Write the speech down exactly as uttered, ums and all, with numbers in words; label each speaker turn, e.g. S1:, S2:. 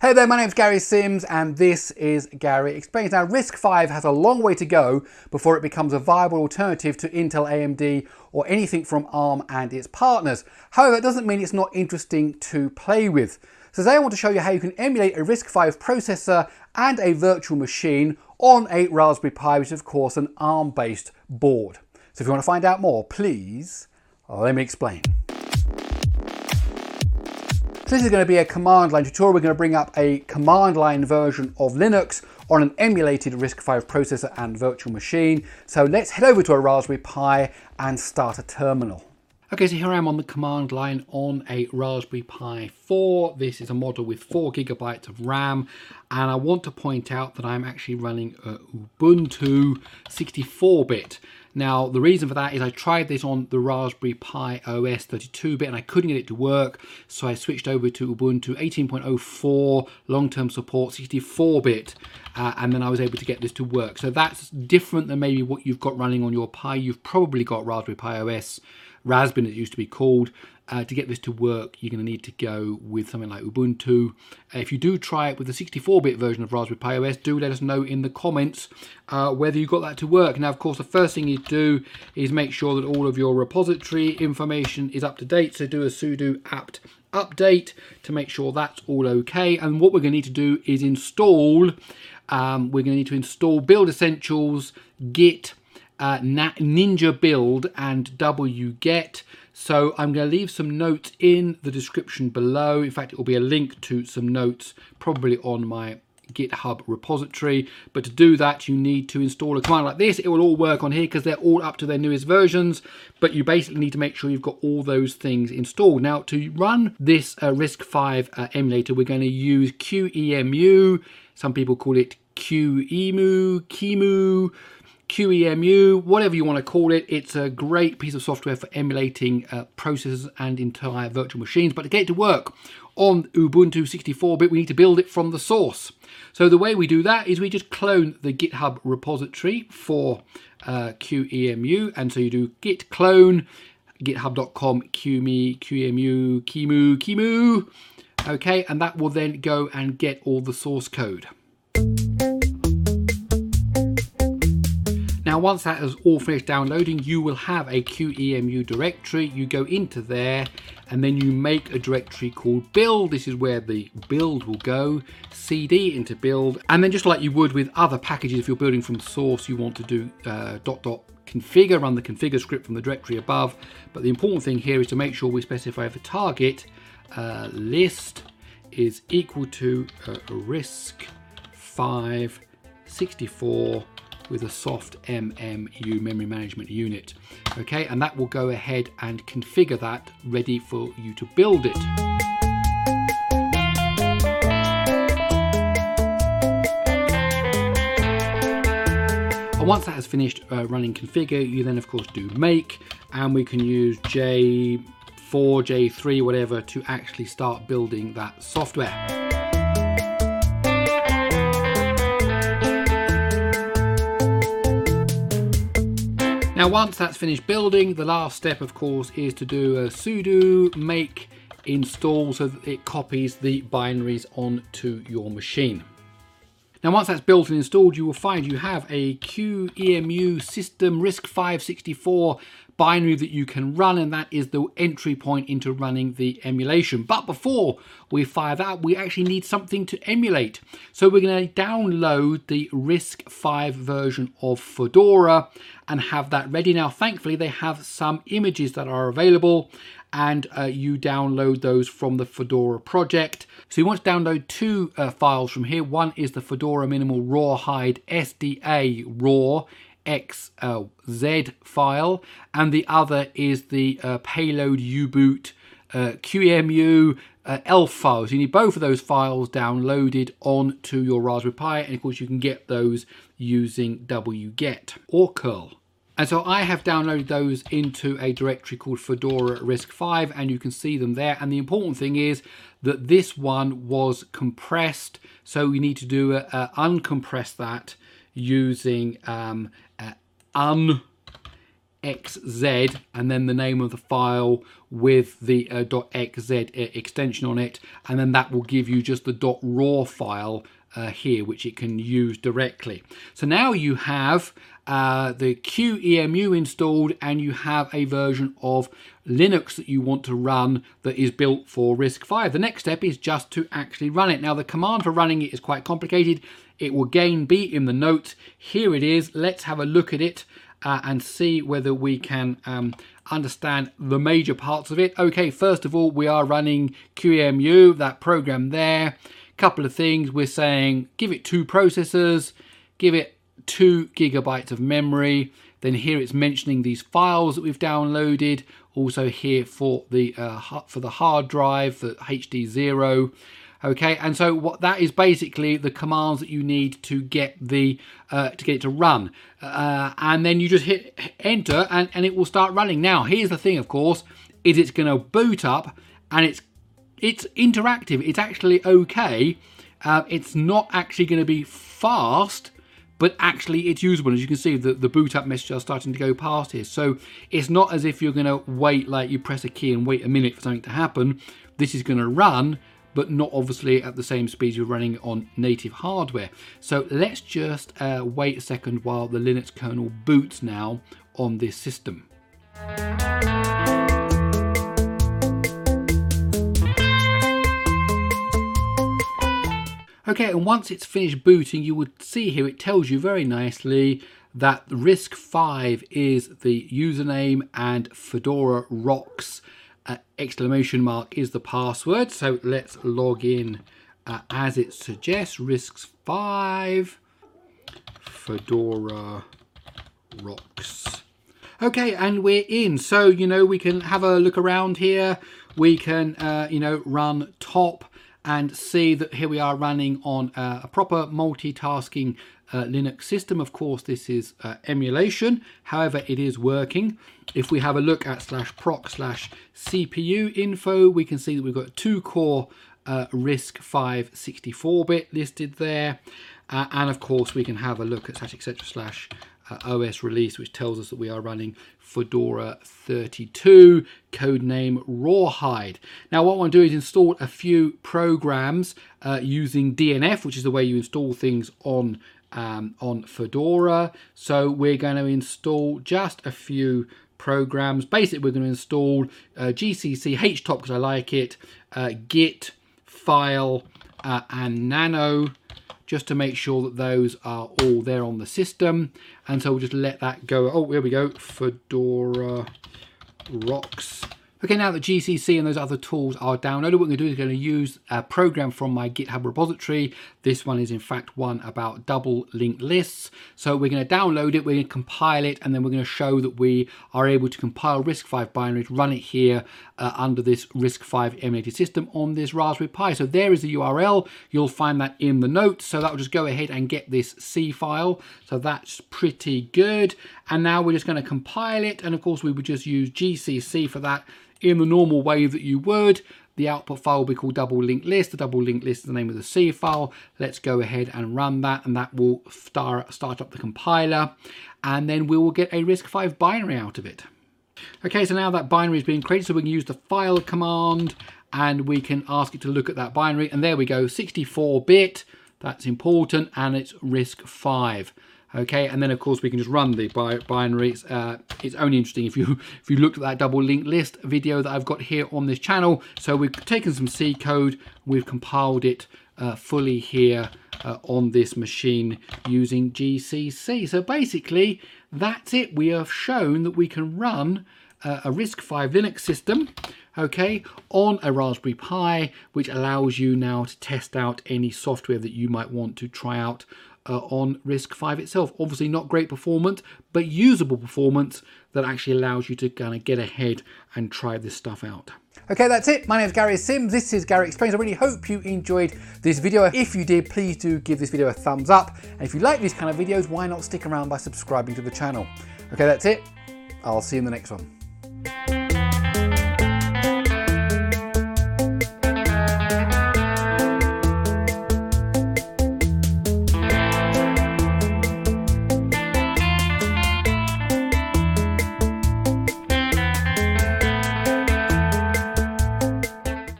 S1: Hey there, my name's Gary Sims and this is Gary Explains. Now, RISC-V has a long way to go before it becomes a viable alternative to Intel, A M D or anything from ARM and its partners. However, it doesn't mean it's not interesting to play with. So today I want to show you how you can emulate a RISC-V processor and a virtual machine on a Raspberry Pi, which is of course an ARM-based board. So if you want to find out more, please let me explain. So this is going to be a command line tutorial. We're going to bring up a command line version of Linux on an emulated RISC-V processor and virtual machine. So let's head over to a Raspberry Pi and start a terminal. Okay, so here I am on the command line on a Raspberry Pi four. This is a model with four gigabytes of RAM, and I want to point out that I'm actually running a Ubuntu sixty-four bit. Now, the reason for that is I tried this on the Raspberry Pi O S thirty-two bit and I couldn't get it to work, so I switched over to Ubuntu eighteen point oh four, long-term support, sixty-four bit, uh, and then I was able to get this to work. So that's different than maybe what you've got running on your Pi. You've probably got Raspberry Pi O S, Raspbian it used to be called. Uh, to get this to work, you're going to need to go with something like Ubuntu. Uh, if you do try it with the sixty-four bit version of Raspberry Pi O S, do let us know in the comments uh, whether you got that to work. Now, of course, the first thing you do is make sure that all of your repository information is up to date. So do a sudo apt update to make sure that's all okay. And what we're going to need to do is install, um, we're going to need to install Build Essentials, Git, uh, Ninja Build, and wget. So I'm going to leave some notes in the description below. In fact, it will be a link to some notes probably on my GitHub repository. But to do that, you need to install a command like this. It will all work on here because they're all up to their newest versions. But you basically need to make sure you've got all those things installed. Now, to run this uh, RISC-V uh, emulator, we're going to use Q E M U. Some people call it Q E M U, Qemu, Q E M U, whatever you want to call it. It's a great piece of software for emulating uh, processors and entire virtual machines. But to get it to work on Ubuntu sixty-four bit, we need to build it from the source. So the way we do that is we just clone the GitHub repository for uh, Q E M U. And so you do git clone, github dot com, qemu, qemu, qemu, qemu. Okay, and that will then go and get all the source code. Now, once that is all finished downloading, you will have a Q E M U directory. You go into there and then you make a directory called build. This is where the build will go. C D into build. And then just like you would with other packages, if you're building from source, you want to do uh, dot dot configure, run the configure script from the directory above. But the important thing here is to make sure we specify the target uh, list is equal to uh, RISC-V sixty-four with a soft M M U memory management unit. Okay, and that will go ahead and configure that ready for you to build it. And once that has finished uh, running configure, you then of course do make, and we can use J four, J three, whatever, to actually start building that software. Now, once that's finished building, the last step, of course, is to do a sudo make install so that it copies the binaries onto your machine. Now, once that's built and installed, you will find you have a Q E M U system RISC-V sixty-four binary that you can run, and that is the entry point into running the emulation. But before we fire that up, we actually need something to emulate. So we're going to download the RISC-V version of Fedora and have that ready. Now, thankfully, they have some images that are available, and uh, you download those from the Fedora project. So you want to download two uh, files from here. One is the Fedora Minimal Rawhide S D A raw X Z file, and the other is the uh, payload U-boot uh, Q E M U uh, ELF files. You need both of those files downloaded onto your Raspberry Pi, and of course you can get those using wget or curl. And so I have downloaded those into a directory called Fedora RISC-V, and you can see them there. And the important thing is that this one was compressed, so we need to do a, a uncompress that using um, uh, un .xz and then the name of the file with the uh, .xz extension on it, and then that will give you just the .raw file uh, here, which it can use directly. So now you have uh, the Q E M U installed, and you have a version of Linux that you want to run that is built for RISC five. The next step is just to actually run it. Now the command for running it is quite complicated. It will again be in the notes. Here it is. Let's have a look at it uh, and see whether we can um, understand the major parts of it. Okay, first of all, we are running Q E M U, that program there. Couple of things. We're saying give it two processors, give it two gigabytes of memory. Then here it's mentioning these files that we've downloaded. Also here for the uh, for the hard drive, the H D zero. Okay, and so what that is basically the commands that you need to get the uh, to get it to run, uh, and then you just hit enter and, and it will start running. Now here's the thing, of course, is it's going to boot up and it's it's interactive. It's actually okay. Uh, it's not actually going to be fast, but actually it's usable. As you can see, the, the boot up messages are starting to go past here. So it's not as if you're going to wait, like you press a key and wait a minute for something to happen. This is going to run, but not obviously at the same speed you're running on native hardware. So let's just uh, wait a second while the Linux kernel boots now on this system. Okay, and once it's finished booting, you would see here it tells you very nicely that RISC five is the username and Fedora Rocks uh, exclamation mark is the password. So let's log in uh, as it suggests, RISC five Fedora Rocks. Okay, and we're in. So, you know, we can have a look around here. We can, uh, you know, run top and see that here we are running on uh, a proper multitasking uh, Linux system. Of course, this is uh, emulation. However, it is working. If we have a look at slash proc slash C P U info, we can see that we've got two core uh, RISC five sixty-four bit listed there. Uh, and of course, we can have a look at slash etc slash Uh, O S release, which tells us that we are running Fedora thirty-two, codename Rawhide. Now what I want to do is install a few programs uh, using D N F, which is the way you install things on um, on Fedora. So we're going to install just a few programs. Basically, we're going to install uh, G C C H top because I like it, uh, Git, File, uh, and Nano, just to make sure that those are all there on the system. And so we'll just let that go. Oh, here we go, Fedora Rocks. Okay, now that G C C and those other tools are downloaded, what we're going to do is going to use a program from my GitHub repository. This one is in fact one about double linked lists. So we're going to download it, we're going to compile it, and then we're going to show that we are able to compile RISC five binaries, run it here uh, under this RISC five emulated system on this Raspberry Pi. So there is the U R L. You'll find that in the notes. So that will just go ahead and get this C file. So that's pretty good. And now we're just going to compile it. And of course, we would just use G C C for that, in the normal way that you would. The output file will be called double linked list. The double linked list is the name of the C file. Let's go ahead and run that, and that will start, start up the compiler, and then we will get a RISC five binary out of it. Okay, so now that binary is being created, so we can use the file command, and we can ask it to look at that binary, and there we go, sixty-four bit, that's important, and it's RISC five. Okay, and then of course we can just run the bi binaries. Uh, it's only interesting if you if you looked at that double linked list video that I've got here on this channel. So we've taken some C code, we've compiled it uh, fully here uh, on this machine using G C C. So basically, that's it. We have shown that we can run uh, a RISC five Linux system, okay, on a Raspberry Pi, which allows you now to test out any software that you might want to try out Uh, on RISC five itself. Obviously not great performance, but usable performance that actually allows you to kind of get ahead and try this stuff out. Okay, that's it. My name is Gary Sims. This is Gary Explains. I really hope you enjoyed this video. If you did, please do give this video a thumbs up. And if you like these kind of videos, why not stick around by subscribing to the channel? Okay, that's it. I'll see you in the next one.